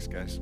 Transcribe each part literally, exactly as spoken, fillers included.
Thanks, guys.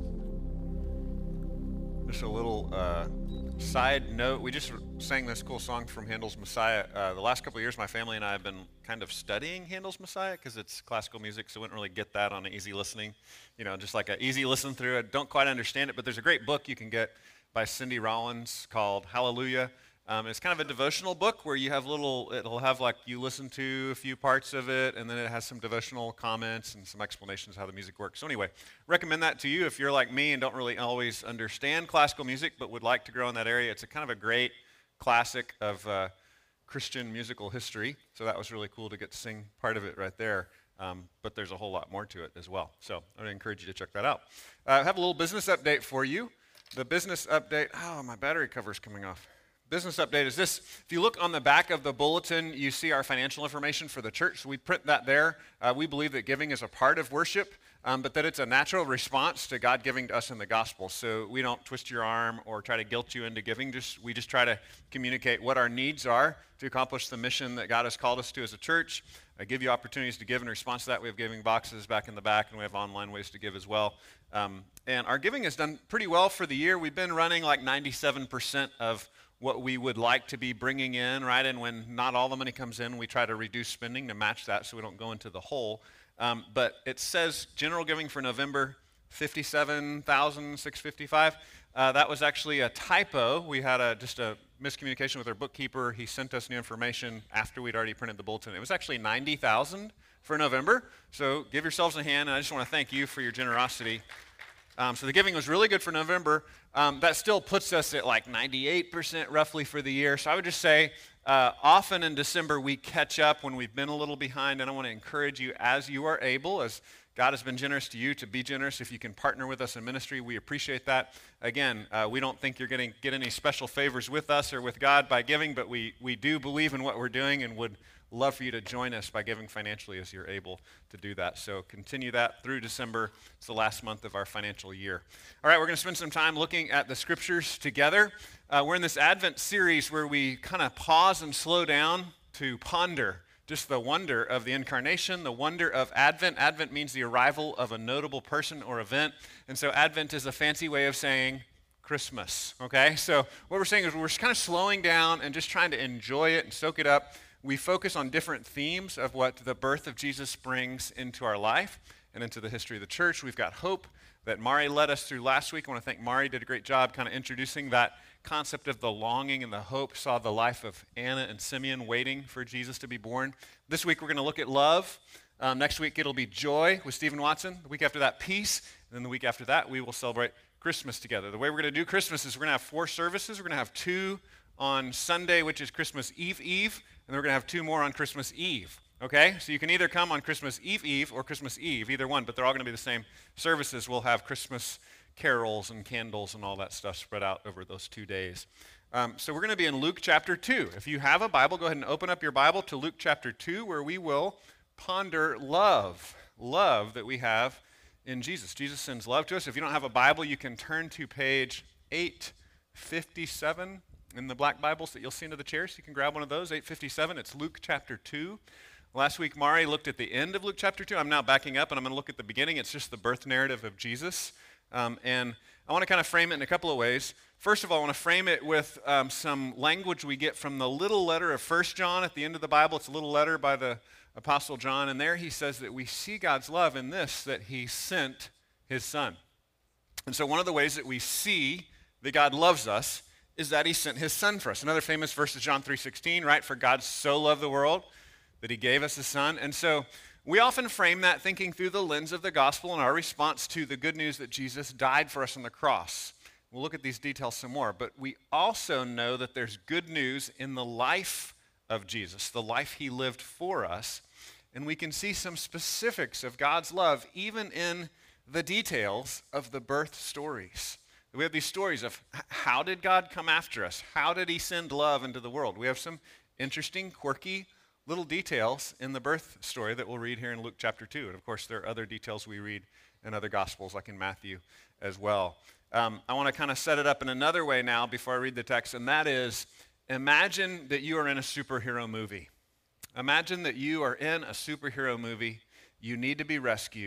Just a little uh, side note. We just sang this cool song from Handel's Messiah. Uh, the last couple of years, my family and I have been kind of studying Handel's Messiah because it's classical music, so we wouldn't really get that on an easy listening. You know, just like an easy listen through. I don't quite understand it, but there's a great book you can get by Cindy Rollins called Hallelujah. Um, it's kind of a devotional book where you have little, it'll have like you listen to a few parts of it, and then it has some devotional comments and some explanations of how the music works. So anyway, recommend that to you if you're like me and don't really always understand classical music but would like to grow in that area. It's a kind of a great classic of uh, Christian musical history. So that was really cool to get to sing part of it right there. Um, but there's a whole lot more to it as well. So I would encourage you to check that out. Uh, I have a little business update for you. The business update, oh, my battery cover's coming off. Business update is this. If you look on the back of the bulletin, you see our financial information for the church. So we print that there. Uh, we believe that giving is a part of worship, um, but that it's a natural response to God giving to us in the gospel. So we don't twist your arm or try to guilt you into giving. Just we just try to communicate what our needs are to accomplish the mission that God has called us to as a church. I give you opportunities to give in response to that. We have giving boxes back in the back, and we have online ways to give as well. Um, and our giving has done pretty well for the year. We've been running like ninety-seven percent of what we would like to be bringing in, right? And when not all the money comes in, we try to reduce spending to match that so we don't go into the hole. Um, but it says general giving for November, fifty-seven thousand six hundred fifty-five dollars. Uh, that was actually a typo. We had a, just a miscommunication with our bookkeeper. He sent us new information after we'd already printed the bulletin. It was actually ninety thousand dollars for November. So give yourselves a hand, and I just want to thank you for your generosity. Um, so the giving was really good for November. Um, that still puts us at like ninety-eight percent roughly for the year. So I would just say uh, often in December we catch up when we've been a little behind, and I want to encourage you as you are able, as God has been generous to you, to be generous. If you can partner with us in ministry, we appreciate that. Again, uh, we don't think you're going to get any special favors with us or with God by giving, but we, we do believe in what we're doing and would love for you to join us by giving financially as you're able to do that. So continue that through December. It's the last month of our financial year. All right, we're going to spend some time looking at the scriptures together. Uh, we're in this Advent series where we kind of pause and slow down to ponder just the wonder of the incarnation, the wonder of Advent. Advent means the arrival of a notable person or event. And so Advent is a fancy way of saying Christmas, okay? So what we're saying is we're kind of slowing down and just trying to enjoy it and soak it up. We focus on different themes of what the birth of Jesus brings into our life and into the history of the church. We've got hope that Mari led us through last week. I want to thank Mari, did a great job kind of introducing that concept of the longing and the hope, saw the life of Anna and Simeon waiting for Jesus to be born. This week we're going to look at love. Um, next week it'll be joy with Stephen Watson. The week after that, peace. And then the week after that, we will celebrate Christmas together. The way we're going to do Christmas is we're going to have four services. We're going to have two on Sunday, which is Christmas Eve Eve, and we're going to have two more on Christmas Eve, okay? So you can either come on Christmas Eve Eve or Christmas Eve, either one, but they're all going to be the same services. We'll have Christmas carols and candles and all that stuff spread out over those two days. Um, so we're going to be in Luke chapter two. If you have a Bible, go ahead and open up your Bible to Luke chapter two, where we will ponder love, love that we have in Jesus. Jesus sends love to us. If you don't have a Bible, you can turn to page eight fifty-seven in the black Bibles that you'll see under the chairs. You can grab one of those, eight fifty-seven. It's Luke chapter two. Last week, Mari looked at the end of Luke chapter two. I'm now backing up, and I'm going to look at the beginning. It's just the birth narrative of Jesus. Um, and I want to kind of frame it in a couple of ways. First of all, I want to frame it with um, some language we get from the little letter of First John at the end of the Bible. It's a little letter by the Apostle John, and there he says that we see God's love in this, that he sent his son. And so one of the ways that we see that God loves us is that he sent his son for us. Another famous verse is John three sixteen, right? For God so loved the world that he gave us his son. And so we often frame that thinking through the lens of the gospel and our response to the good news that Jesus died for us on the cross. We'll look at these details some more, but we also know that there's good news in the life of Jesus, the life he lived for us, and we can see some specifics of God's love even in the details of the birth stories. We have these stories of how did God come after us? How did he send love into the world? We have some interesting, quirky little details in the birth story that we'll read here in Luke chapter two. And of course, there are other details we read in other gospels, like in Matthew as well. Um, I want to kind of set it up in another way now before I read the text, and that is, imagine that you are in a superhero movie. Imagine that you are in a superhero movie, you need to be rescued,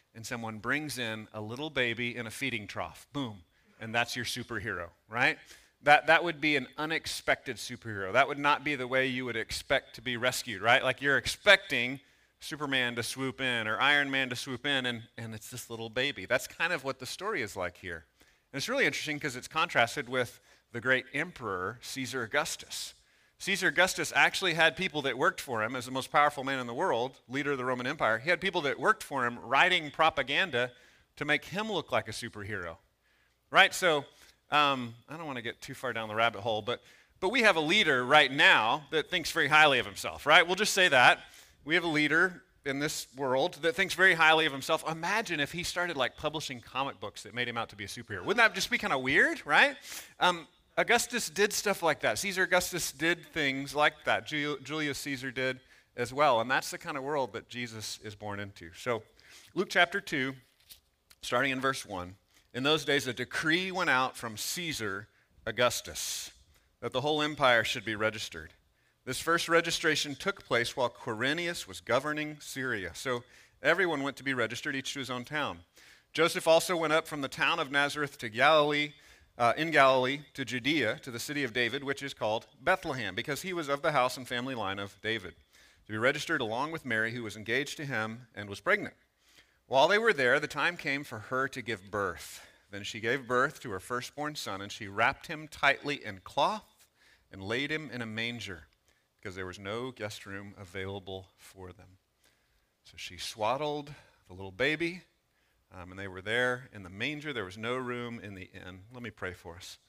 and someone brings in a little baby in a feeding trough. Boom. And that's your superhero, right? That, that would be an unexpected superhero. That would not be the way you would expect to be rescued, right? Like you're expecting Superman to swoop in or Iron Man to swoop in, and, and it's this little baby. That's kind of what the story is like here. And it's really interesting because it's contrasted with the great emperor, Caesar Augustus. Caesar Augustus actually had people that worked for him as the most powerful man in the world, leader of the Roman Empire. He had people that worked for him writing propaganda to make him look like a superhero, right? So um, I don't want to get too far down the rabbit hole, but, but we have a leader right now that thinks very highly of himself, right? We'll just say that. We have a leader in this world that thinks very highly of himself. Imagine if he started like publishing comic books that made him out to be a superhero. Wouldn't that just be kind of weird, right? Um, Augustus did stuff like that. Caesar Augustus did things like that. Julius Caesar did as well. And that's the kind of world that Jesus is born into. So Luke chapter two, starting in verse one. In those days, a decree went out from Caesar Augustus that the whole empire should be registered. This first registration took place while Quirinius was governing Syria. So everyone went to be registered, each to his own town. Joseph also went up from the town of Nazareth to Galilee, Uh, in Galilee to Judea, to the city of David, which is called Bethlehem, because he was of the house and family line of David, to be registered along with Mary, who was engaged to him and was pregnant. While they were there, the time came for her to give birth. Then she gave birth to her firstborn son, and she wrapped him tightly in cloth and laid him in a manger, because there was no guest room available for them. So she swaddled the little baby, Um, and they were there in the manger. There was no room in the inn. Let me pray for us.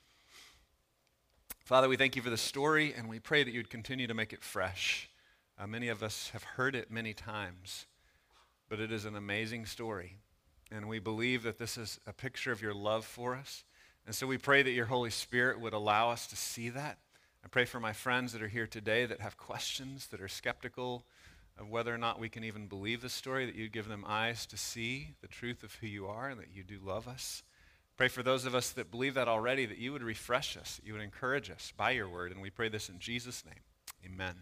Father, we thank you for this story, and we pray that you'd continue to make it fresh. Uh, many of us have heard it many times, but it is an amazing story, and we believe that this is a picture of your love for us. And so we pray that your Holy Spirit would allow us to see that. I pray for my friends that are here today that have questions, that are skeptical of whether or not we can even believe this story, that you give them eyes to see the truth of who you are and that you do love us. Pray for those of us that believe that already, that you would refresh us, that you would encourage us by your word, and we pray this in Jesus' name. Amen.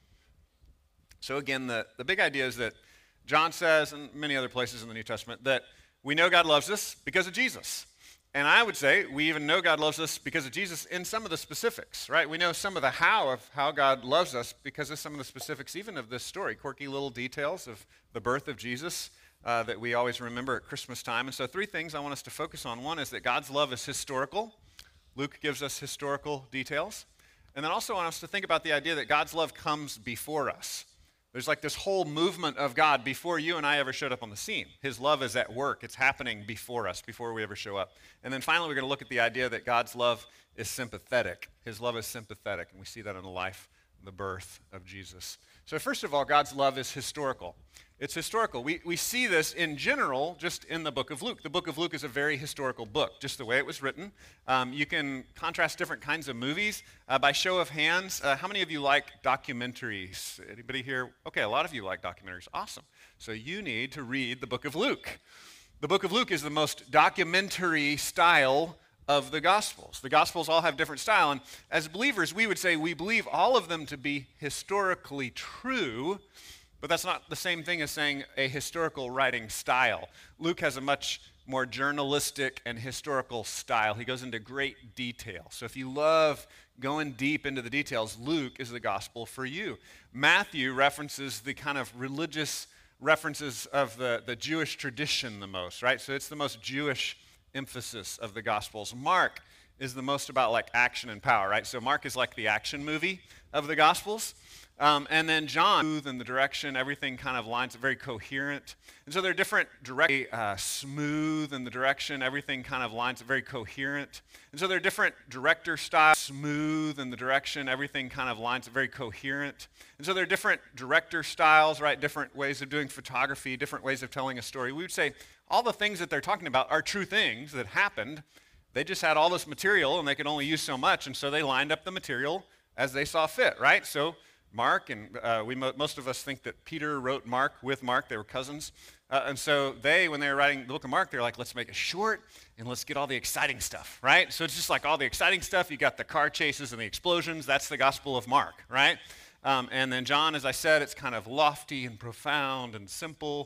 So again, the, the big idea is that John says, and many other places in the New Testament, that we know God loves us because of Jesus. And I would say we even know God loves us because of Jesus in some of the specifics, right? We know some of the how of how God loves us because of some of the specifics even of this story, quirky little details of the birth of Jesus uh, that we always remember at Christmas time. And so three things I want us to focus on. One is that God's love is historical. Luke gives us historical details. And then also I want us to think about the idea that God's love comes before us. There's like this whole movement of God before you and I ever showed up on the scene. His love is at work. It's happening before us, before we ever show up. And then finally, we're going to look at the idea that God's love is sympathetic. His love is sympathetic, and we see that in the life, the birth of Jesus. So first of all, God's love is historical. It's historical. We, we see this in general just in the book of Luke. The book of Luke is a very historical book, just the way it was written. Um, you can contrast different kinds of movies. Uh, by show of hands, uh, how many of you like documentaries? Anybody here? Okay, a lot of you like documentaries. Awesome. So you need to read the book of Luke. The book of Luke is the most documentary style of the Gospels. The Gospels all have different style, and as believers, we would say we believe all of them to be historically true, but that's not the same thing as saying a historical writing style. Luke has a much more journalistic and historical style. He goes into great detail. So if you love going deep into the details, Luke is the gospel for you. Matthew references the kind of religious references of the, the Jewish tradition the most, right? So it's the most Jewish emphasis of the Gospels. Mark is the most about like action and power, right? So Mark is like the action movie of the Gospels. Um, and then John, smooth in the direction, everything kind of lines up, very coherent. And so there are different direct, uh, smooth in the direction, everything kind of lines up, very coherent. And so there are different director styles, smooth in the direction, everything kind of lines up, very coherent. And so there are different director styles, right? Different ways of doing photography, different ways of telling a story. We would say all the things that they're talking about are true things that happened. They just had all this material and they could only use so much, and so they lined up the material as they saw fit, right? So Mark, and uh, we mo- most of us think that Peter wrote Mark with Mark. They were cousins. Uh, and so they, when they were writing the book of Mark, they're like, let's make it short and let's get all the exciting stuff, right? So it's just like all the exciting stuff. You got the car chases and the explosions. That's the Gospel of Mark, right? Um, and then John, as I said, it's kind of lofty and profound and simple.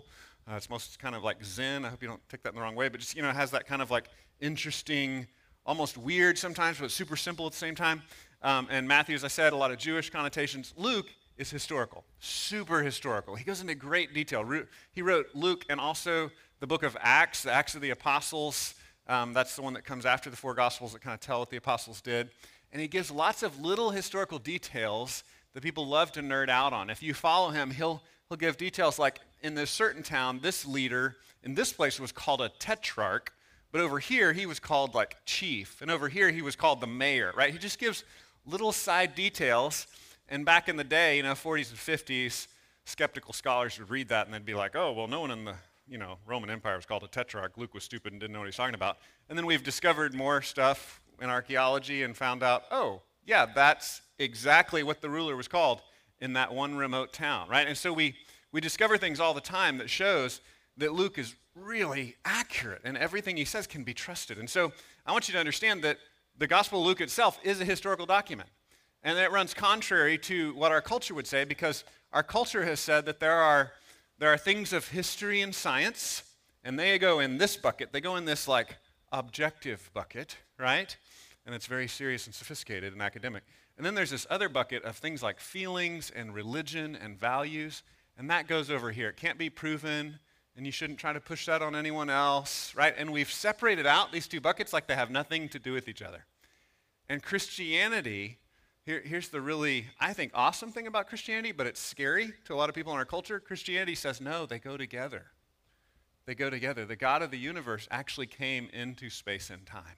Uh, it's most kind of like Zen. I hope you don't take that in the wrong way, but just, you know, it has that kind of like interesting, almost weird sometimes, but super simple at the same time. Um, and Matthew, as I said, a lot of Jewish connotations. Luke is historical, super historical. He goes into great detail. He wrote Luke and also the book of Acts, the Acts of the Apostles. Um, that's the one that comes after the four Gospels that kind of tell what the apostles did. And he gives lots of little historical details that people love to nerd out on. If you follow him, he'll, he'll give details like in this certain town, this leader in this place was called a tetrarch, but over here he was called like chief, and over here he was called the mayor, right? He just gives little side details. And back in the day, you know, forties and fifties, skeptical scholars would read that and they'd be like, oh, well, no one in the, you know, Roman Empire was called a tetrarch. Luke was stupid and didn't know what he was talking about. And then we've discovered more stuff in archaeology and found out, oh, yeah, that's exactly what the ruler was called in that one remote town, right? And so we, we discover things all the time that shows that Luke is really accurate and everything he says can be trusted. And so I want you to understand that the Gospel of Luke itself is a historical document. And it runs contrary to what our culture would say, because our culture has said that there are, there are things of history and science, and they go in this bucket. They go in this like objective bucket, right? And it's very serious and sophisticated and academic. And then there's this other bucket of things like feelings and religion and values, and that goes over here. It can't be proven, and you shouldn't try to push that on anyone else, right? And we've separated out these two buckets like they have nothing to do with each other. And Christianity, here, here's the really, I think, awesome thing about Christianity, but it's scary to a lot of people in our culture. Christianity says, no, they go together. They go together. The God of the universe actually came into space and time.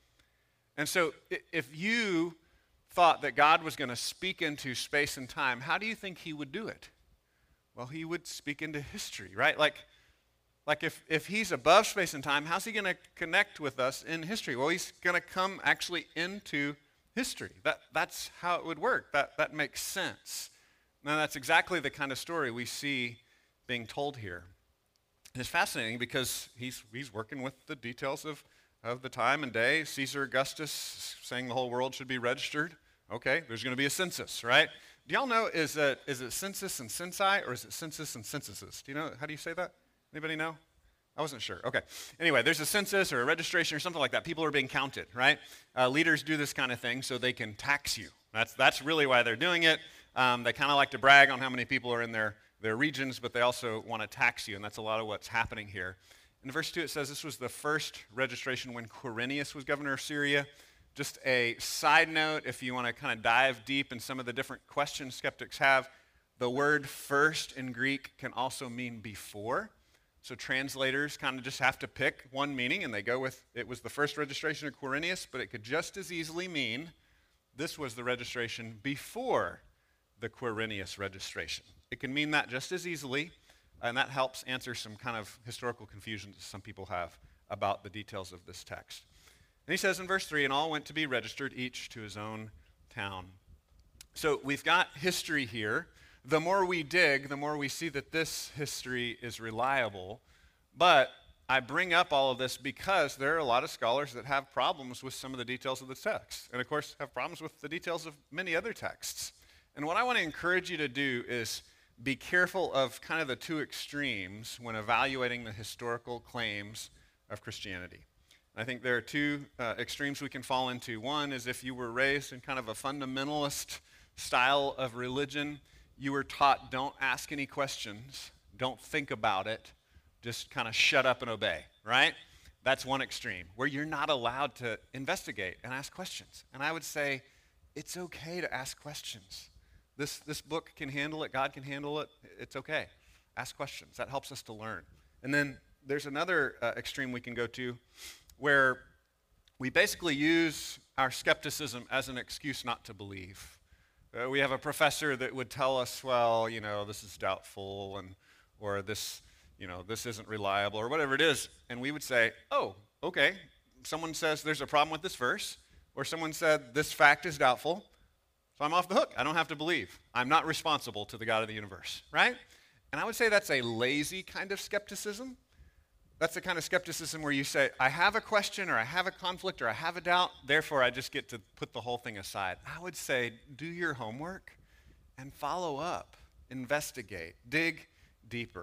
And so if you thought that God was going to speak into space and time, how do you think he would do it? Well, he would speak into history, right? Like, like if, if he's above space and time, how's he going to connect with us in history? Well, he's going to come actually into history. That, that's how it would work. That, that makes sense. Now, that's exactly the kind of story we see being told here. And it's fascinating because he's, he's working with the details of, of the time and day. Caesar Augustus saying the whole world should be registered. Okay, there's going to be a census, right? Do y'all know, is it, is it census and censi, or is it census and censuses? Do you know, how do you say that? Anybody know? I wasn't sure. Okay. Anyway, there's a census or a registration or something like that. People are being counted, right? Uh, leaders do this kind of thing so they can tax you. That's, that's really why they're doing it. Um, they kind of like to brag on how many people are in their, their regions, but they also want to tax you, and that's a lot of what's happening here. In verse two, it says this was the first registration when Quirinius was governor of Syria. Just a side note, if you want to kind of dive deep in some of the different questions skeptics have, the word first in Greek can also mean before. So translators kind of just have to pick one meaning, and they go with, it was the first registration of Quirinius, but it could just as easily mean this was the registration before the Quirinius registration. It can mean that just as easily, and that helps answer some kind of historical confusion that some people have about the details of this text. And he says in verse three, and all went to be registered, each to his own town. So we've got history here. The more we dig, the more we see that this history is reliable. But I bring up all of this because there are a lot of scholars that have problems with some of the details of the text. And of course, have problems with the details of many other texts. And what I want to encourage you to do is be careful of kind of the two extremes when evaluating the historical claims of Christianity. I think there are two uh, extremes we can fall into. One is if you were raised in kind of a fundamentalist style of religion, you were taught don't ask any questions, don't think about it, just kind of shut up and obey, right? That's one extreme, where you're not allowed to investigate and ask questions. And I would say it's okay to ask questions. This, this book can handle it, God can handle it, it's okay. Ask questions, that helps us to learn. And then there's another uh, extreme we can go to, where we basically use our skepticism as an excuse not to believe. Uh, we have a professor that would tell us, well, you know, this is doubtful, and or this, you know, this isn't reliable, or whatever it is, and we would say, oh, okay, someone says there's a problem with this verse, or someone said this fact is doubtful, so I'm off the hook. I don't have to believe. I'm not responsible to the God of the universe, right? And I would say that's a lazy kind of skepticism. That's the kind of skepticism where you say, I have a question, or I have a conflict, or I have a doubt, therefore I just get to put the whole thing aside. I would say, do your homework and follow up, investigate, dig deeper.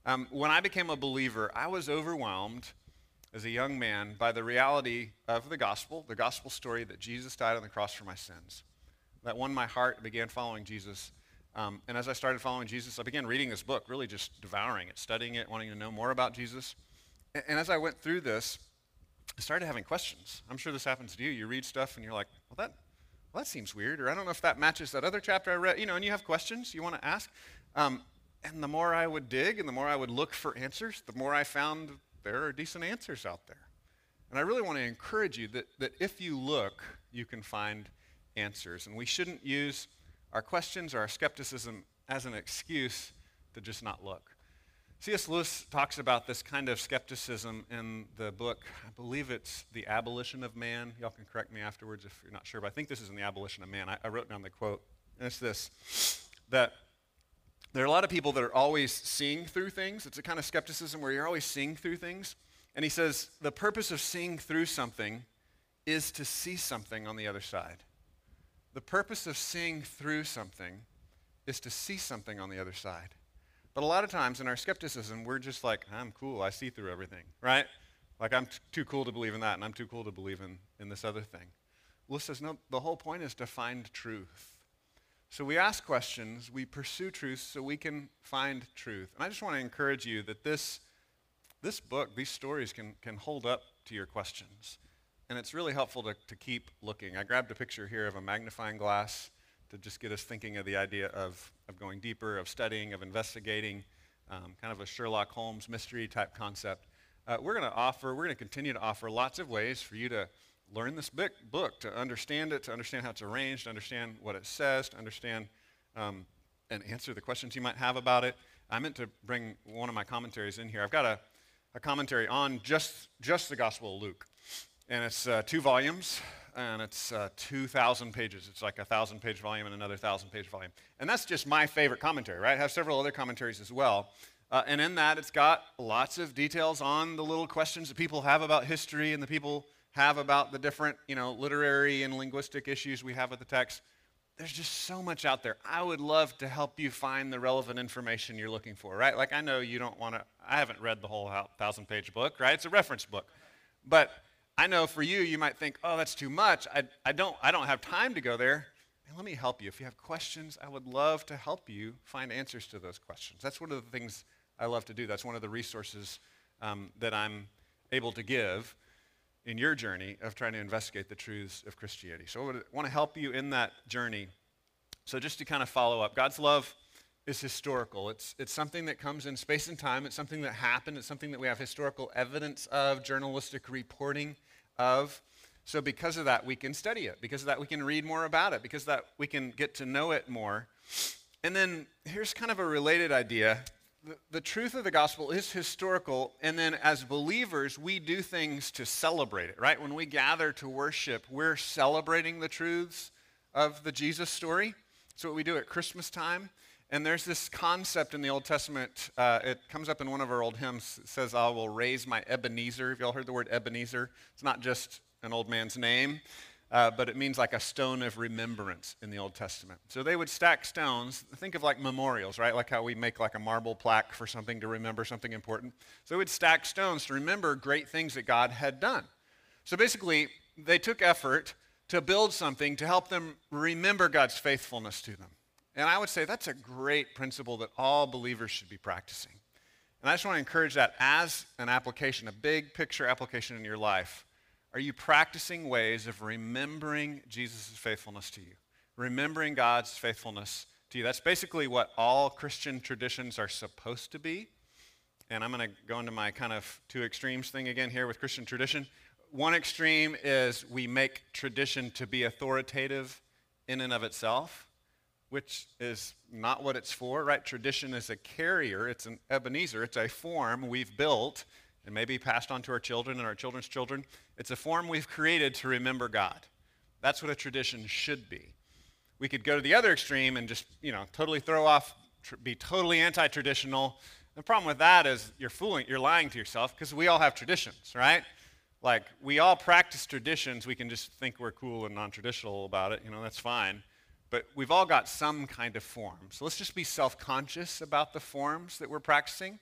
Um, when I became a believer, I was overwhelmed as a young man by the reality of the gospel, the gospel story that Jesus died on the cross for my sins. That won my heart, began following Jesus. Um, and as I started following Jesus, I began reading this book, really just devouring it, studying it, wanting to know more about Jesus. And, and as I went through this, I started having questions. I'm sure this happens to you. You read stuff and you're like, well, that, well, that seems weird, or I don't know if that matches that other chapter I read. You know, and you have questions you want to ask. Um, and the more I would dig and the more I would look for answers, the more I found there are decent answers out there. And I really want to encourage you that, that if you look, you can find answers. And we shouldn't use our questions or our skepticism as an excuse to just not look. C S Lewis talks about this kind of skepticism in the book. I believe it's The Abolition of Man. Y'all can correct me afterwards if you're not sure, but I think this is in The Abolition of Man. I, I wrote down the quote, and it's this, that there are a lot of people that are always seeing through things. It's a kind of skepticism where you're always seeing through things. And he says, the purpose of seeing through something is to see something on the other side. The purpose of seeing through something is to see something on the other side. But a lot of times in our skepticism, we're just like, I'm cool, I see through everything, right? Like I'm t- too cool to believe in that, and I'm too cool to believe in, in this other thing. Lewis says, no, the whole point is to find truth. So we ask questions, we pursue truth so we can find truth. And I just want to encourage you that this, this book, these stories can, can hold up to your questions. And it's really helpful to, to keep looking. I grabbed a picture here of a magnifying glass to just get us thinking of the idea of, of going deeper, of studying, of investigating, um, kind of a Sherlock Holmes mystery type concept. Uh, we're going to offer, we're going to continue to offer lots of ways for you to learn this book, book, to understand it, to understand how it's arranged, to understand what it says, to understand um, and answer the questions you might have about it. I meant to bring one of my commentaries in here. I've got a, a commentary on just, just the Gospel of Luke. And it's uh, two volumes, and it's uh, two thousand pages. It's like a one thousand page volume and another one thousand page volume. And that's just my favorite commentary, right? I have several other commentaries as well. Uh, and in that, it's got lots of details on the little questions that people have about history and the people have about the different, you know, literary and linguistic issues we have with the text. There's just so much out there. I would love to help you find the relevant information you're looking for, right? Like I know you don't want to, I haven't read the whole thousand page book, right? It's a reference book. But I know for you, you might think, oh, that's too much. I, I, don't, I don't have time to go there. And let me help you. If you have questions, I would love to help you find answers to those questions. That's one of the things I love to do. That's one of the resources um, that I'm able to give in your journey of trying to investigate the truths of Christianity. So I would want to help you in that journey. So just to kind of follow up, God's love is historical. It's, it's something that comes in space and time. It's something that happened. It's something that we have historical evidence of, journalistic reporting of. So because of that, we can study it. Because of that, we can read more about it. Because of that, we can get to know it more. And then here's kind of a related idea. The, the truth of the gospel is historical, and then as believers, we do things to celebrate it, right? When we gather to worship, we're celebrating the truths of the Jesus story. That's what we do at Christmas time. And there's this concept in the Old Testament, uh, it comes up in one of our old hymns. It says, I will raise my Ebenezer. Have you all heard the word Ebenezer? It's not just an old man's name. Uh, but it means like a stone of remembrance in the Old Testament. So they would stack stones. Think of like memorials, right? Like how we make like a marble plaque for something to remember something important. So they would stack stones to remember great things that God had done. So basically, they took effort to build something to help them remember God's faithfulness to them. And I would say that's a great principle that all believers should be practicing. And I just want to encourage that as an application, a big picture application in your life. Are you practicing ways of remembering Jesus' faithfulness to you? Remembering God's faithfulness to you. That's basically what all Christian traditions are supposed to be. And I'm going to go into my kind of two extremes thing again here with Christian tradition. One extreme is we make tradition to be authoritative in and of itself, which is not what it's for, right? Tradition is a carrier. It's an Ebenezer. It's a form we've built and maybe passed on to our children and our children's children. It's a form we've created to remember God. That's what a tradition should be. We could go to the other extreme and just, you know, totally throw off, tr- be totally anti-traditional. The problem with that is you're fooling, you're lying to yourself because we all have traditions, right? Like we all practice traditions. We can just think we're cool and non-traditional about it. You know, that's fine. But we've all got some kind of form. So let's just be self-conscious about the forms that we're practicing.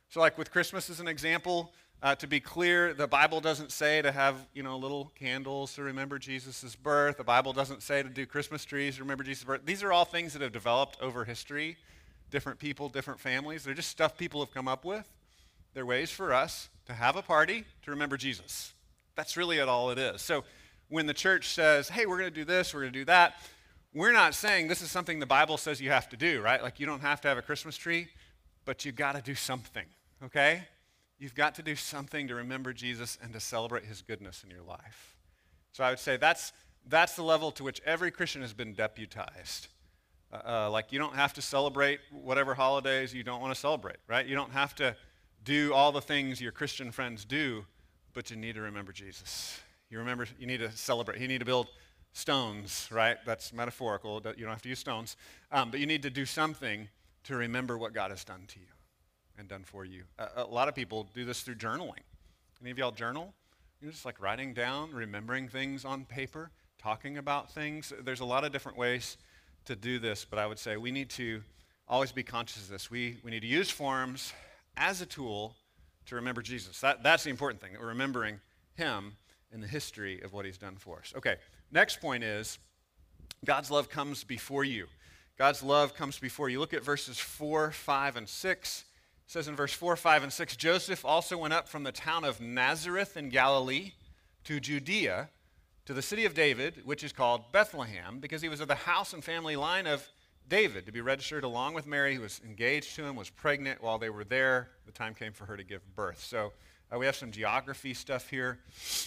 So like with Christmas as an example, uh, to be clear, the Bible doesn't say to have, you know, little candles to remember Jesus' birth. The Bible doesn't say to do Christmas trees to remember Jesus' birth. These are all things that have developed over history. Different people, different families. They're just stuff people have come up with. They're ways for us to have a party to remember Jesus. That's really all it is. So when the church says, hey, we're going to do this, we're going to do that, we're not saying this is something the Bible says you have to do, right? Like you don't have to have a Christmas tree, but you got to do something, okay? You've got to do something to remember Jesus and to celebrate his goodness in your life. So I would say that's, that's the level to which every Christian has been deputized. Uh, like you don't have to celebrate whatever holidays you don't want to celebrate, right? You don't have to do all the things your Christian friends do, but you need to remember Jesus. You remember, you need to celebrate. You need to build stones, right? That's metaphorical. You don't have to use stones. Um, but you need to do something to remember what God has done to you and done for you. A, a lot of people do this through journaling. Any of y'all journal? You're just like writing down, remembering things on paper, talking about things. There's a lot of different ways to do this, but I would say we need to always be conscious of this. We, we need to use forms as a tool to remember Jesus. That, that's the important thing, that we're remembering him in the history of what he's done for us. Okay, next point is God's love comes before you. God's love comes before you. Look at verses four, five, and six. It says in verse four, five, and six, Joseph also went up from the town of Nazareth in Galilee to Judea, to the city of David, which is called Bethlehem, because he was of the house and family line of David, to be registered along with Mary, who was engaged to him, was pregnant while they were there. The time came for her to give birth. So uh, we have some geography stuff here.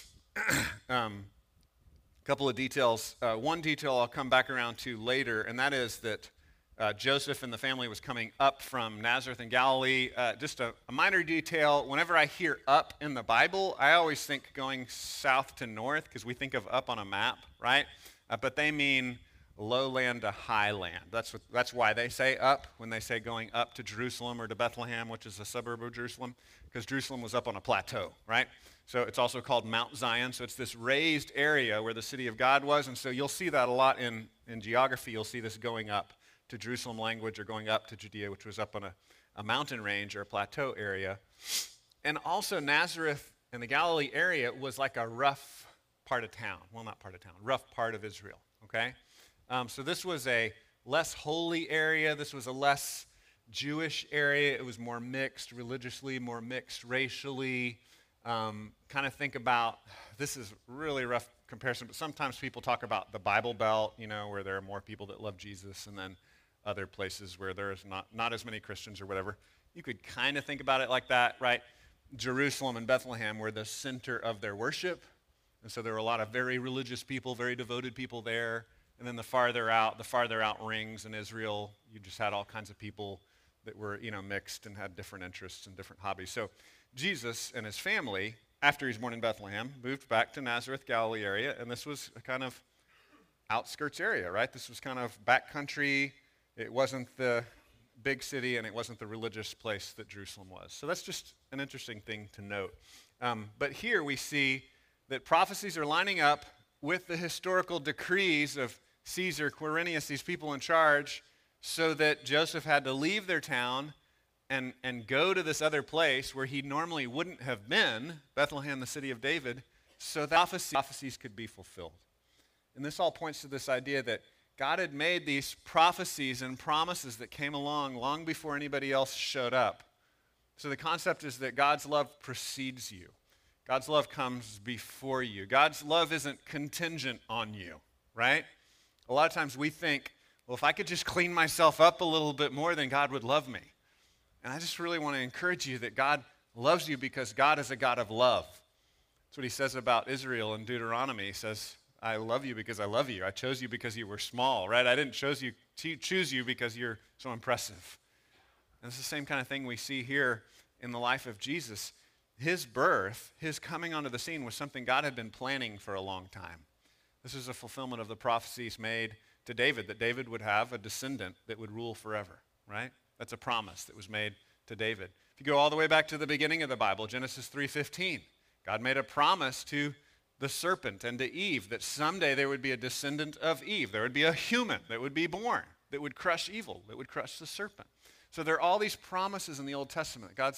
um, a couple of details. Uh, one detail I'll come back around to later, and that is that uh, Joseph and the family was coming up from Nazareth in Galilee. Uh, just a, a minor detail, whenever I hear up in the Bible, I always think going south to north, because we think of up on a map, right? Uh, but they mean lowland to highland. That's what, that's why they say up when they say going up to Jerusalem or to Bethlehem, which is a suburb of Jerusalem, because Jerusalem was up on a plateau, right? So it's also called Mount Zion. So it's this raised area where the city of God was. And so you'll see that a lot in, in geography. You'll see this going up to Jerusalem language or going up to Judea, which was up on a, a mountain range or a plateau area. And also Nazareth and the Galilee area was like a rough part of town. Well, not part of town, rough part of Israel, okay? Um, so this was a less holy area. This was a less Jewish area. It was more mixed religiously, more mixed racially. Um, kind of think about, this is really rough comparison, but sometimes people talk about the Bible Belt, you know, where there are more people that love Jesus, and then other places where there's not, not as many Christians or whatever. You could kind of think about it like that, right? Jerusalem and Bethlehem were the center of their worship, and so there were a lot of very religious people, very devoted people there. And then the farther out, the farther out rings in Israel, you just had all kinds of people that were, you know, mixed and had different interests and different hobbies. So Jesus and his family, after he was born in Bethlehem, moved back to Nazareth, Galilee area, and this was a kind of outskirts area, right? This was kind of backcountry. It wasn't the big city, and it wasn't the religious place that Jerusalem was. So that's just an interesting thing to note. Um, but here we see that prophecies are lining up with the historical decrees of Caesar, Quirinius, these people in charge, so that Joseph had to leave their town and, and go to this other place where he normally wouldn't have been, Bethlehem, the city of David, so that prophecies could be fulfilled. And this all points to this idea that God had made these prophecies and promises that came along long before anybody else showed up. So the concept is that God's love precedes you. God's love comes before you. God's love isn't contingent on you, right? A lot of times we think, well, if I could just clean myself up a little bit more, then God would love me. And I just really want to encourage you that God loves you because God is a God of love. That's what he says about Israel in Deuteronomy. He says, I love you because I love you. I chose you because you were small, right? I didn't chose you, choose you because you're so impressive. And it's the same kind of thing we see here in the life of Jesus. His birth, his coming onto the scene was something God had been planning for a long time. This is a fulfillment of the prophecies made to David, that David would have a descendant that would rule forever, right? That's a promise that was made to David. If you go all the way back to the beginning of the Bible, Genesis three fifteen, God made a promise to the serpent and to Eve that someday there would be a descendant of Eve. There would be a human that would be born, that would crush evil, that would crush the serpent. So there are all these promises in the Old Testament. God's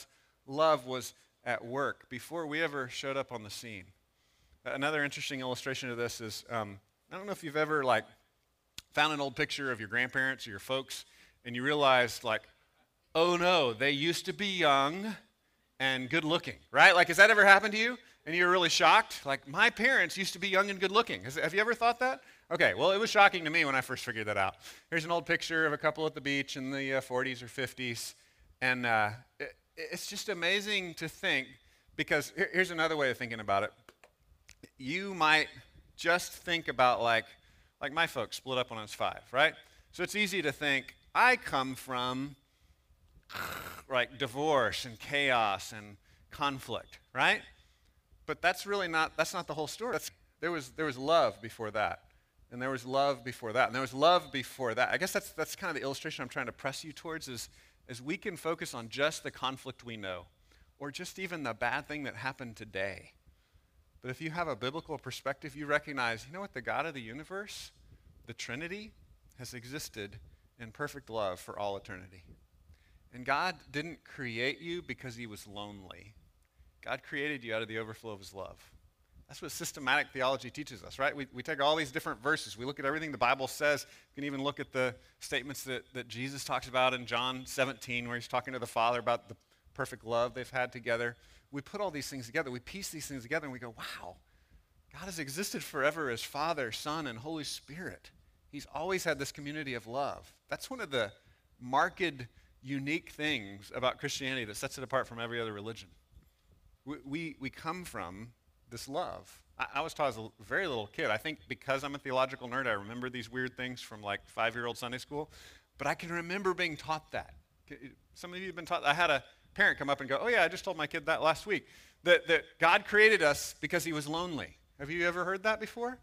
love was at work before we ever showed up on the scene. Another interesting illustration of this is, um, I don't know if you've ever like found an old picture of your grandparents or your folks and you realized like, oh no, they used to be young and good looking, right? Like, has that ever happened to you? And you were really shocked? Like, my parents used to be young and good looking. Has, have you ever thought that? Okay, well, it was shocking to me when I first figured that out. Here's an old picture of a couple at the beach in the uh, forties or fifties. And uh, it, it's just amazing to think, because here, here's another way of thinking about it. You might just think about like, like my folks split up when I was five, right? So it's easy to think, I come from like divorce and chaos and conflict, right? But that's really not, that's not the whole story. That's, there was, there was love before that. And there was love before that. And there was love before that. I guess that's, that's kind of the illustration I'm trying to press you towards is, is we can focus on just the conflict we know or just even the bad thing that happened today. But if you have a biblical perspective, you recognize, you know what, the God of the universe, the Trinity, has existed in perfect love for all eternity. And God didn't create you because he was lonely. God created you out of the overflow of his love. That's what systematic theology teaches us, right? We, we take all these different verses. We look at everything the Bible says. You can even look at the statements that, that Jesus talks about in John seventeen, where he's talking to the Father about the perfect love they've had together. We put all these things together. We piece these things together, and we go, wow, God has existed forever as Father, Son, and Holy Spirit. He's always had this community of love. That's one of the marked, unique things about Christianity that sets it apart from every other religion. We, we, we come from this love. I, I was taught as a very little kid. I think because I'm a theological nerd, I remember these weird things from like five-year-old Sunday school, but I can remember being taught that. Some of you have been taught. I had a parent come up and go, oh yeah, I just told my kid that last week, that, that God created us because he was lonely. Have you ever heard that before?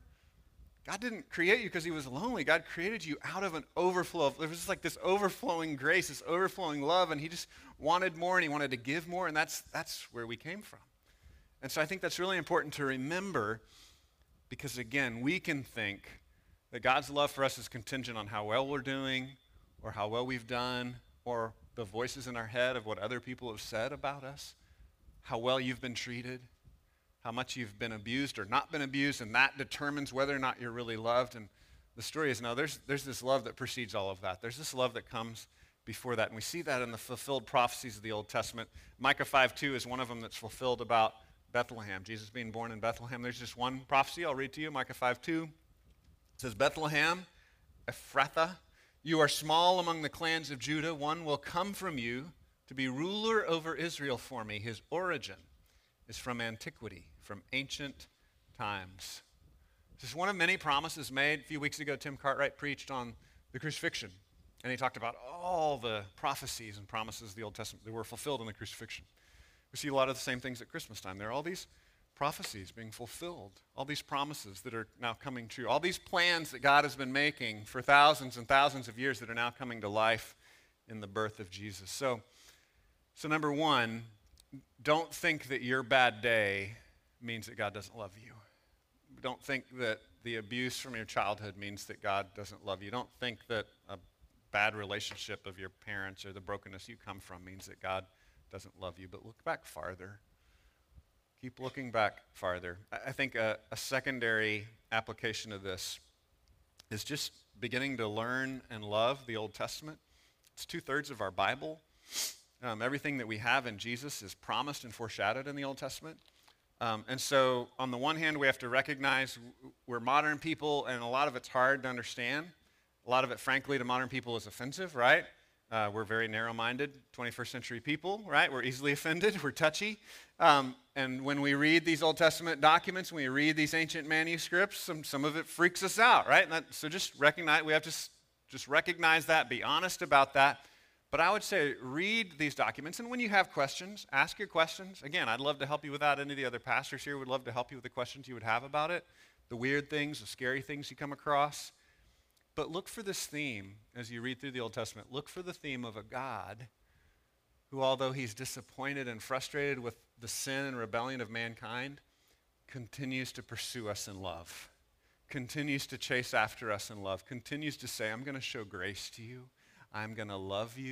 God didn't create you because he was lonely. God created you out of an overflow. Of, there was just like this overflowing grace, this overflowing love, and he just wanted more, and he wanted to give more, and that's, that's where we came from. And so I think that's really important to remember because, again, we can think that God's love for us is contingent on how well we're doing or how well we've done or the voices in our head of what other people have said about us, how well you've been treated, how much you've been abused or not been abused, and that determines whether or not you're really loved. And the story is, no, there's, there's this love that precedes all of that. There's this love that comes before that, and we see that in the fulfilled prophecies of the Old Testament. Micah five two is one of them that's fulfilled about Bethlehem, Jesus being born in Bethlehem. There's just one prophecy I'll read to you, Micah five two. It says, Bethlehem, Ephrathah, you are small among the clans of Judah. One will come from you to be ruler over Israel for me. His origin is from antiquity, from ancient times. This is one of many promises made. A few weeks ago, Tim Cartwright preached on the crucifixion, and he talked about all the prophecies and promises of the Old Testament that were fulfilled in the crucifixion. We see a lot of the same things at Christmas time. There are all these prophecies being fulfilled, all these promises that are now coming true, all these plans that God has been making for thousands and thousands of years that are now coming to life in the birth of Jesus. So, so number one, don't think that your bad day means that God doesn't love you. Don't think that the abuse from your childhood means that God doesn't love you. Don't think that a bad relationship of your parents or the brokenness you come from means that God doesn't love you. But look back farther. Keep looking back farther. I think a, a secondary application of this is just beginning to learn and love the Old Testament. It's two-thirds of our Bible. Um, everything that we have in Jesus is promised and foreshadowed in the Old Testament. Um, and so on the one hand, we have to recognize we're modern people, and a lot of it's hard to understand. A lot of it, frankly, to modern people is offensive, right? Uh, we're very narrow-minded, twenty-first century people, right? We're easily offended. We're touchy. Um, and when we read these Old Testament documents, when we read these ancient manuscripts, some, some of it freaks us out, right? And that, so just recognize, we have to s- just recognize that, be honest about that. But I would say read these documents, and when you have questions, ask your questions. Again, I'd love to help you with that. Any of the other pastors here would love to help you with the questions you would have about it, the weird things, the scary things you come across. But look for this theme as you read through the Old Testament. Look for the theme of a God who, although he's disappointed and frustrated with the sin and rebellion of mankind, continues to pursue us in love, continues to chase after us in love, continues to say, I'm going to show grace to you. I'm going to love you.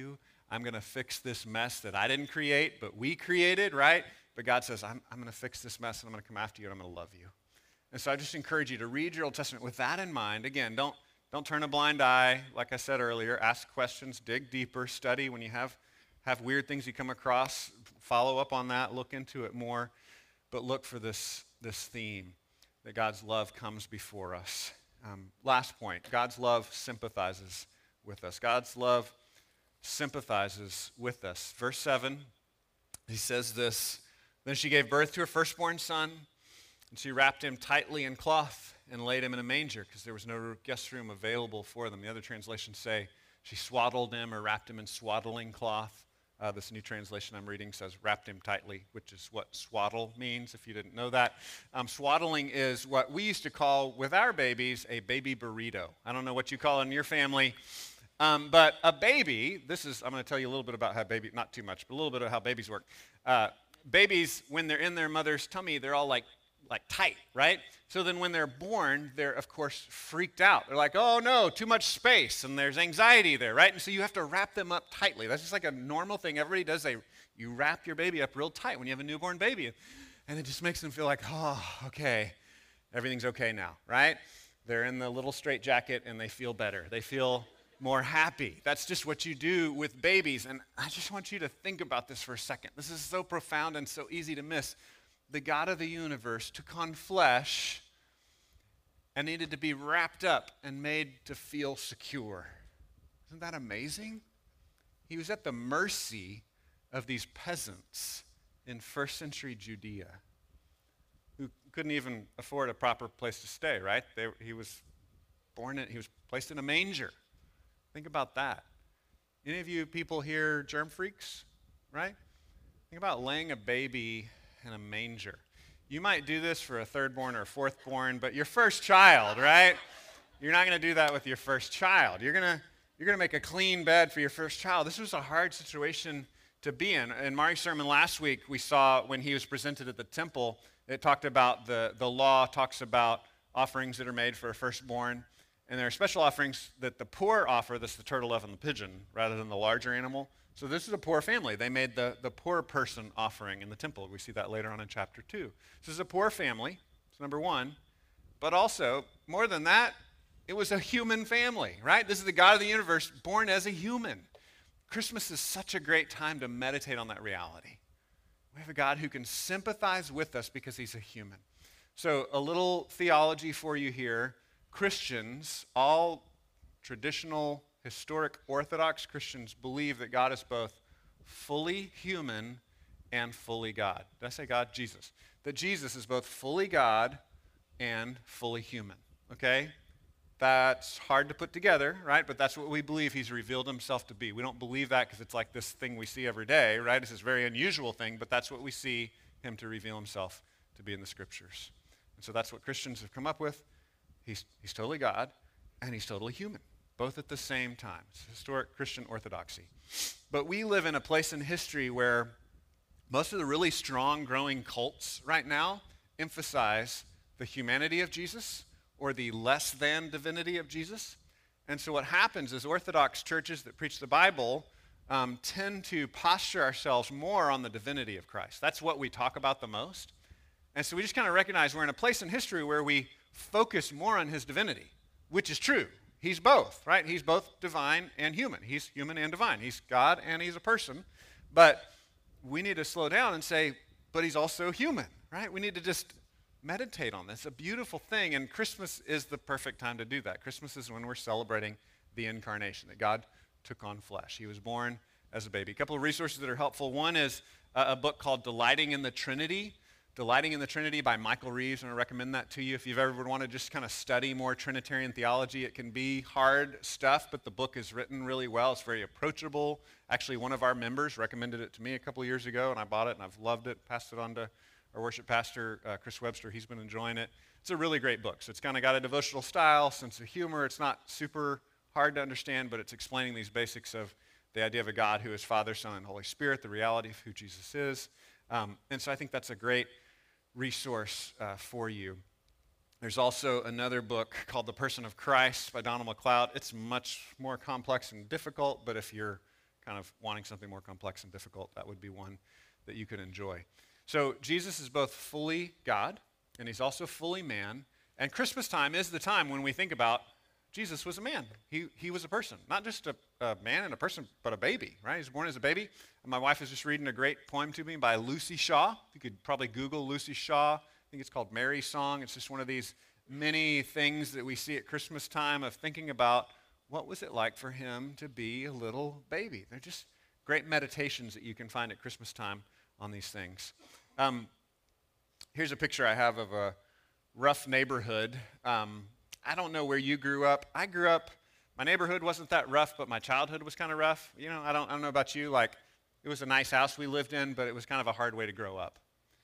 I'm going to fix this mess that I didn't create, but we created, right? But God says, I'm, I'm going to fix this mess, and I'm going to come after you, and I'm going to love you. And so I just encourage you to read your Old Testament with that in mind. Again, don't, don't turn a blind eye. Like I said earlier, ask questions, dig deeper, study. When you have, have weird things you come across, follow up on that, look into it more. But look for this, this theme that God's love comes before us. Um, last point, God's love sympathizes with us. God's love sympathizes with us. Verse seven, he says this, then she gave birth to her firstborn son, and she wrapped him tightly in cloth and laid him in a manger because there was no guest room available for them. The other translations say she swaddled him or wrapped him in swaddling cloth. Uh, this new translation I'm reading says wrapped him tightly, which is what swaddle means, if you didn't know that. Um, swaddling is what we used to call, with our babies, a baby burrito. I don't know what you call it in your family, um, but a baby, this is, I'm going to tell you a little bit about how baby, not too much, but a little bit of how babies work. Uh, babies, when they're in their mother's tummy, they're all like, like tight, right? So then when they're born, they're, of course, freaked out. They're like, oh, no, too much space, and there's anxiety there, right? And so you have to wrap them up tightly. That's just like a normal thing everybody does. They, you wrap your baby up real tight when you have a newborn baby, and it just makes them feel like, oh, okay, everything's okay now, right? They're in the little straitjacket, and they feel better. They feel more happy. That's just what you do with babies, and I just want you to think about this for a second. This is so profound and so easy to miss. The God of the universe took on flesh and needed to be wrapped up and made to feel secure. Isn't that amazing? He was at the mercy of these peasants in first century Judea who couldn't even afford a proper place to stay, right? They, he was born in, he was placed in a manger. Think about that. Any of you people here germ freaks, right? Think about laying a baby in a manger. You might do this for a thirdborn or a fourthborn, but your first child, right? You're not going to do that with your first child. You're going to you're going to make a clean bed for your first child. This was a hard situation to be in. In Mari's sermon last week, we saw when he was presented at the temple, it talked about the, the law talks about offerings that are made for a firstborn, and there are special offerings that the poor offer. That's the turtle dove and the pigeon, rather than the larger animal. So this is a poor family. They made the, the poor person offering in the temple. We see that later on in chapter two. This is a poor family. It's number one. But also, more than that, it was a human family, right? This is the God of the universe born as a human. Christmas is such a great time to meditate on that reality. We have a God who can sympathize with us because he's a human. So a little theology for you here. Christians, all traditional historic Orthodox Christians believe that God is both fully human and fully God. Did I say God? Jesus. That Jesus is both fully God and fully human, okay? That's hard to put together, right? But that's what we believe he's revealed himself to be. We don't believe that because it's like this thing we see every day, right? It's this very unusual thing, but that's what we see him to reveal himself to be in the scriptures. And so that's what Christians have come up with. He's, he's totally God and he's totally human. Both at the same time. It's historic Christian orthodoxy. But we live in a place in history where most of the really strong growing cults right now emphasize the humanity of Jesus or the less than divinity of Jesus. And so what happens is Orthodox churches that preach the Bible um, tend to posture ourselves more on the divinity of Christ. That's what we talk about the most. And so we just kind of recognize we're in a place in history where we focus more on his divinity, which is true. He's both, right? He's both divine and human. He's human and divine. He's God and he's a person. But we need to slow down and say, but he's also human, right? We need to just meditate on this. A beautiful thing, and Christmas is the perfect time to do that. Christmas is when we're celebrating the incarnation, that God took on flesh. He was born as a baby. A couple of resources that are helpful. One is a, a book called Delighting in the Trinity. Delighting in the Trinity by Michael Reeves. I'm going to recommend that to you. If you've ever would want to just kind of study more Trinitarian theology, it can be hard stuff, but the book is written really well. It's very approachable. Actually, one of our members recommended it to me a couple of years ago, and I bought it, and I've loved it, passed it on to our worship pastor, uh, Chris Webster. He's been enjoying it. It's a really great book. So it's kind of got a devotional style, sense of humor. It's not super hard to understand, but it's explaining these basics of the idea of a God who is Father, Son, and Holy Spirit, the reality of who Jesus is. Um, and so I think that's a great resource uh, for you. There's also another book called The Person of Christ by Donald McLeod. It's much more complex and difficult, but if you're kind of wanting something more complex and difficult, that would be one that you could enjoy. So Jesus is both fully God, and he's also fully man. And Christmas time is the time when we think about Jesus was a man. He, he was a person, not just a, a man and a person, but a baby, right? He was born as a baby. And my wife was just reading a great poem to me by Lucy Shaw. You could probably Google Lucy Shaw. I think it's called Mary's Song. It's just one of these many things that we see at Christmas time of thinking about what was it like for him to be a little baby. They're just great meditations that you can find at Christmas time on these things. Um, here's a picture I have of a rough neighborhood. Um, I don't know where you grew up. I grew up, my neighborhood wasn't that rough, but my childhood was kind of rough. You know, I don't, I don't know about you. Like, it was a nice house we lived in, but it was kind of a hard way to grow up.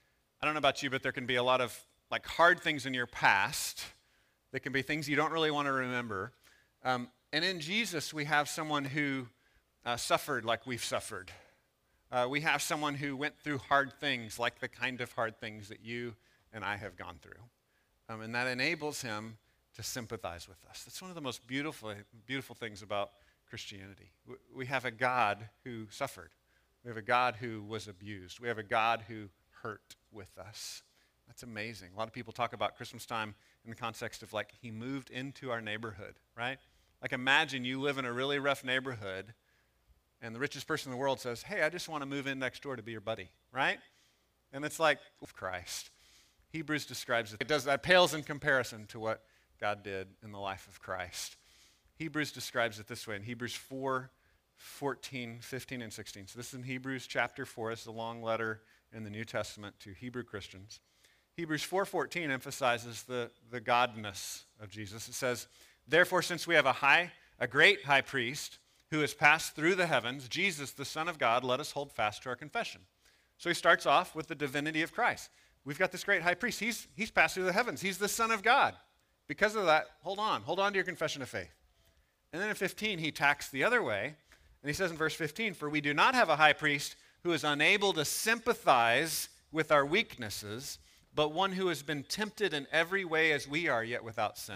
I don't know about you, but there can be a lot of like hard things in your past that can be things you don't really want to remember. Um, and in Jesus, we have someone who uh, suffered like we've suffered. Uh, we have someone who went through hard things like the kind of hard things that you and I have gone through. Um, and that enables him to sympathize with us. That's one of the most beautiful, beautiful things about Christianity. We have a God who suffered. We have a God who was abused. We have a God who hurt with us. That's amazing. A lot of people talk about Christmas time in the context of like he moved into our neighborhood, right? Like imagine you live in a really rough neighborhood and the richest person in the world says, hey, I just want to move in next door to be your buddy, right? And it's like, of Christ. Hebrews describes it. It does that pales in comparison to what God did in the life of Christ. Hebrews describes it this way in Hebrews four, fourteen, fifteen, and sixteen. So this is in Hebrews chapter four. It's a long letter in the New Testament to Hebrew Christians. Hebrews four fourteen emphasizes the, the godness of Jesus. It says, therefore, since we have a high, a great high priest who has passed through the heavens, Jesus, the Son of God, let us hold fast to our confession. So he starts off with the divinity of Christ. We've got this great high priest. He's, he's passed through the heavens. He's the Son of God. Because of that, hold on. Hold on to your confession of faith. And then in fifteen, he tacks the other way. And he says in verse fifteen, for we do not have a high priest who is unable to sympathize with our weaknesses, but one who has been tempted in every way as we are, yet without sin.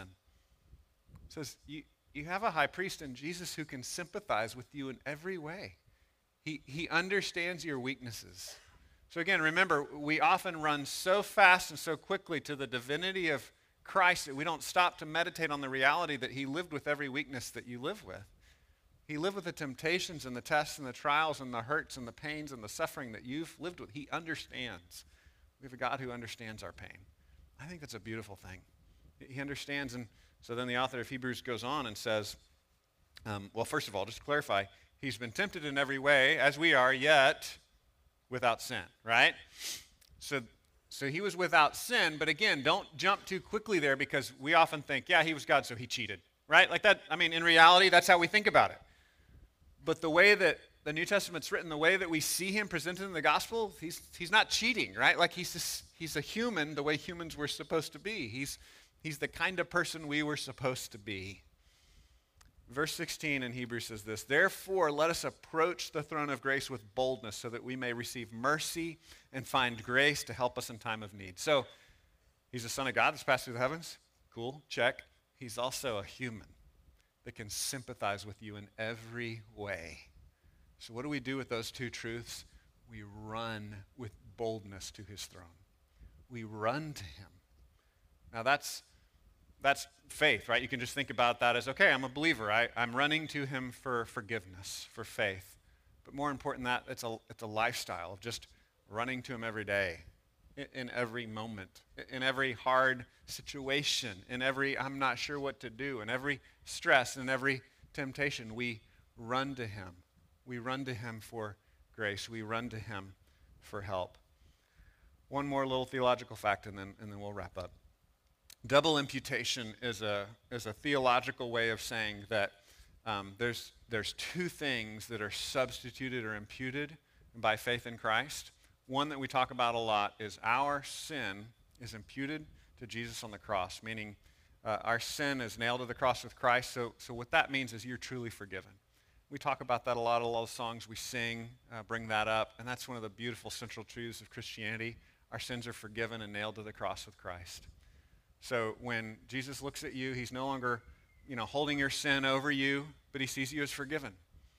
It says, you, you have a high priest in Jesus who can sympathize with you in every way. He, he understands your weaknesses. So again, remember, we often run so fast and so quickly to the divinity of Christ that we don't stop to meditate on the reality that he lived with every weakness that you live with. He lived with the temptations and the tests and the trials and the hurts and the pains and the suffering that you've lived with. He understands. We have a God who understands our pain. I think that's a beautiful thing. He understands. And so then the author of Hebrews goes on and says, um, well, first of all, just to clarify, he's been tempted in every way as we are, yet without sin, right? So So he was without sin, but again, don't jump too quickly there because we often think, yeah, he was God, so he cheated, right? Like that, I mean, in reality, that's how we think about it. But the way that the New Testament's written, the way that we see him presented in the gospel, he's, he's not cheating, right? Like he's, just, he's a human the way humans were supposed to be. He's, he's the kind of person we were supposed to be. Verse sixteen in Hebrews says this, therefore let us approach the throne of grace with boldness so that we may receive mercy and find grace to help us in time of need. So he's the Son of God that's passed through the heavens. Cool, check. He's also a human that can sympathize with you in every way. So what do we do with those two truths? We run with boldness to his throne. We run to him. Now that's That's faith, right? You can just think about that as, okay, I'm a believer. I, I'm running to him for forgiveness, for faith. But more important than that, it's a, it's a lifestyle of just running to him every day, in, in every moment, in every hard situation, in every I'm not sure what to do, in every stress, in every temptation. We run to him. We run to him for grace. We run to him for help. One more little theological fact, and then, and then we'll wrap up. Double imputation is a, is a theological way of saying that um, there's, there's two things that are substituted or imputed by faith in Christ. One that we talk about a lot is our sin is imputed to Jesus on the cross, meaning uh, our sin is nailed to the cross with Christ. So, so what that means is you're truly forgiven. We talk about that a lot. A lot of songs we sing uh, bring that up, and that's one of the beautiful central truths of Christianity. Our sins are forgiven and nailed to the cross with Christ. So when Jesus looks at you, he's no longer, you know, holding your sin over you, but he sees you as forgiven.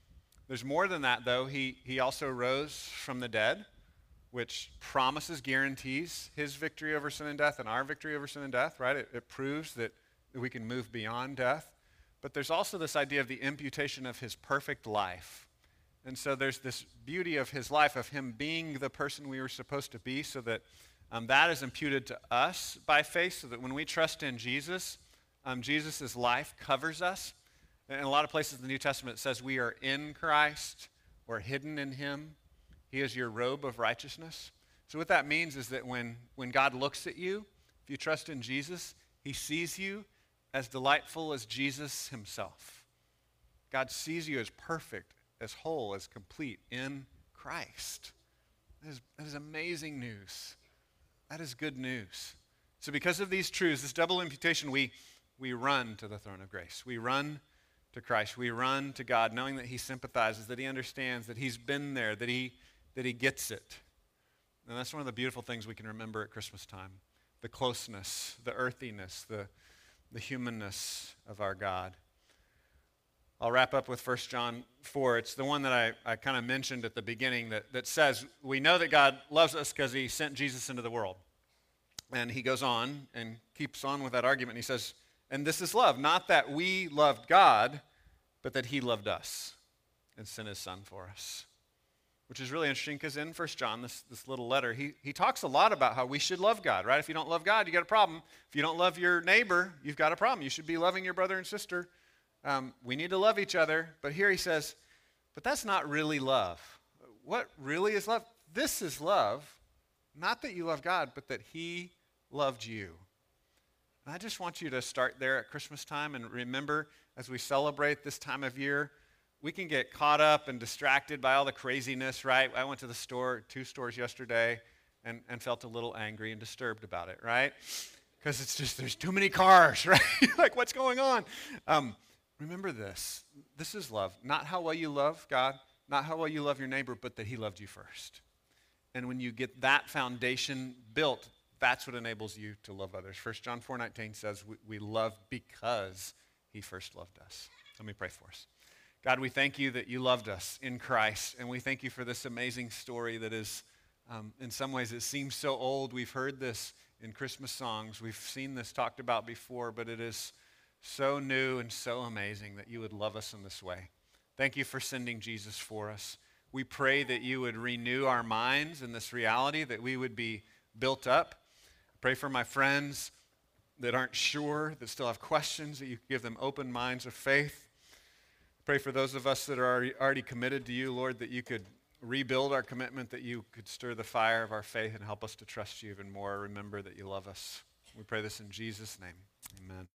There's more than that, though. He, he also rose from the dead, which promises, guarantees his victory over sin and death and our victory over sin and death, right? It, it proves that, that we can move beyond death. But there's also this idea of the imputation of his perfect life. And so there's this beauty of his life, of him being the person we were supposed to be, so that um, that is imputed to us by faith, so that when we trust in Jesus, um, Jesus' life covers us. In a lot of places in the New Testament, it says we are in Christ or hidden in him. He is your robe of righteousness. So what that means is that when, when God looks at you, if you trust in Jesus, he sees you as delightful as Jesus himself. God sees you as perfect, as whole, as complete in Christ. That is, that is amazing news. That is good news. So because of these truths, this double imputation, we, we run to the throne of grace. We run to Christ. We run to God knowing that he sympathizes, that he understands, that he's been there, that he, that he gets it. And that's one of the beautiful things we can remember at Christmas time. The closeness, the earthiness, the, the humanness of our God. I'll wrap up with First John four. It's the one that I, I kind of mentioned at the beginning that, that says, we know that God loves us because he sent Jesus into the world. And he goes on and keeps on with that argument. He says, and this is love, not that we loved God, but that he loved us and sent his son for us. Which is really interesting because in First John, this, this little letter, he, he talks a lot about how we should love God, right? If you don't love God, you got a problem. If you don't love your neighbor, you've got a problem. You should be loving your brother and sister. Um, we need to love each other. But here he says, but that's not really love. What really is love? This is love. Not that you love God, but that he loved you. And I just want you to start there at Christmas time and remember as we celebrate this time of year, we can get caught up and distracted by all the craziness, right? I went to the store, two stores yesterday, and, and felt a little angry and disturbed about it, right? Because it's just, there's too many cars, right? Like, what's going on? Um, remember this. This is love. Not how well you love God, not how well you love your neighbor, but that he loved you first. And when you get that foundation built, that's what enables you to love others. First John four nineteen says we, we love because he first loved us. Let me pray for us. God, we thank you that you loved us in Christ, and we thank you for this amazing story that is, um, in some ways, it seems so old. We've heard this in Christmas songs. We've seen this talked about before, but it is so new and so amazing that you would love us in this way. Thank you for sending Jesus for us. We pray that you would renew our minds in this reality, that we would be built up. Pray for my friends that aren't sure, that still have questions, that you give them open minds of faith. Pray for those of us that are already, already committed to you, Lord, that you could rebuild our commitment, that you could stir the fire of our faith and help us to trust you even more. Remember that you love us. We pray this in Jesus' name. Amen.